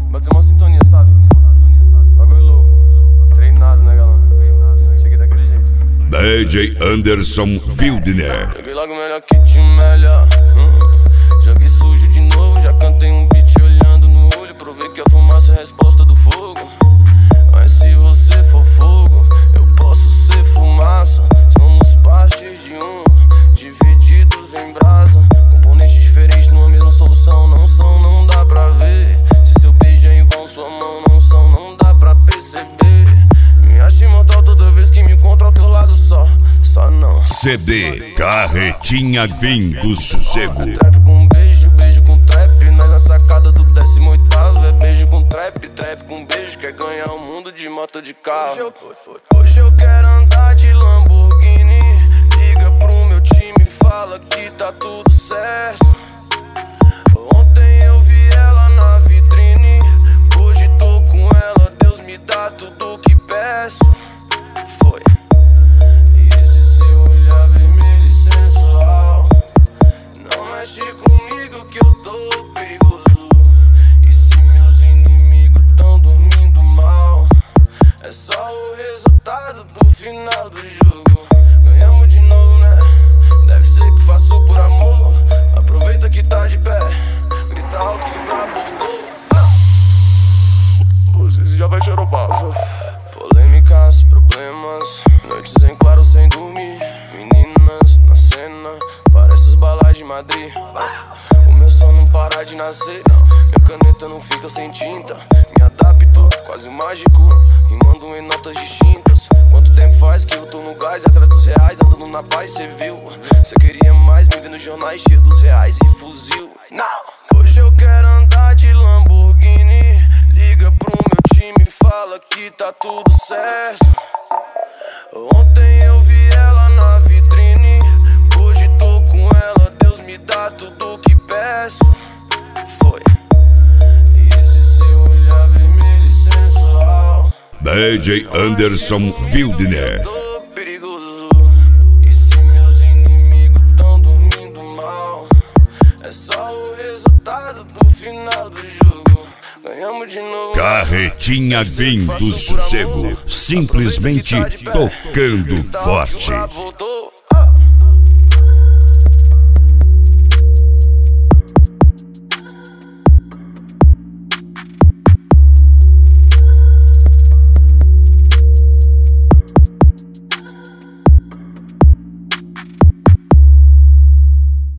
Bateu uma sintonia, sabe? Bagulho louco. Treinado, né, galã? Cheguei daquele jeito. DJ Anderson Wildner. Joguei logo melhor que te melhor. Joguei sujo de novo, já cantei um beat olhando no olho. Provei que a fumaça é a resposta do fogo. Mas se você for fogo, eu posso ser fumaça. Somos parte de um, divididos em brasa. Componentes diferentes numa mesma solução. Não são, não dá pra ver. Se seu beijo é em vão, sua mão não são, não dá pra perceber. Me acho imortal toda vez que me encontro ao teu lado só não. CD Carretinha Vim do Sossego. Trap com beijo, beijo com trap. Nós na sacada do 18º. É beijo com trap, trap com beijo. Quer ganhar o mundo de moto de carro. Hoje eu quero andar de Lamborghini. Liga pro meu time, fala que tá tudo certo. Ontem eu vi ela na vitrine, hoje tô com ela. Deus me dá tudo que peço. Foi. E se seu olhar vermelho e sensual, não mexe comigo que eu tô perigoso. E se meus inimigos tão dormindo mal, é só o resultado do final do jogo. Ganhamos de novo, né? Deve ser que faço por amor. Aproveita que tá de pé, grita alto que o brabo voltou. Você já vai xeropar. Polêmicas, problemas, noites em claro sem dormir. Meninas na cena, parece os balais de Madrid. O meu som não para de nascer, minha caneta não fica sem tinta. Me adapto, quase mágico, rimando em notas distintas. Quanto tempo faz que eu tô no gás, atrás dos reais, andando na paz, cê viu? Cê queria mais, me vê nos jornais cheio dos reais e fuzil. Não! Hoje eu quero andar de Lamborghini. Liga pro meu time, fala que tá tudo certo. Ontem eu vi ela na vitrine, hoje tô com ela. Deus me dá tudo que peço. Foi. E se seu olhar vermelho e sensual, DJ Anderson Wildner. tô perigoso. E se meus inimigos tão dormindo mal, é só o resultado do final do jogo. Ganhamos de novo. Carretinha Vim do Sossego. Simplesmente tocando forte. Voltou.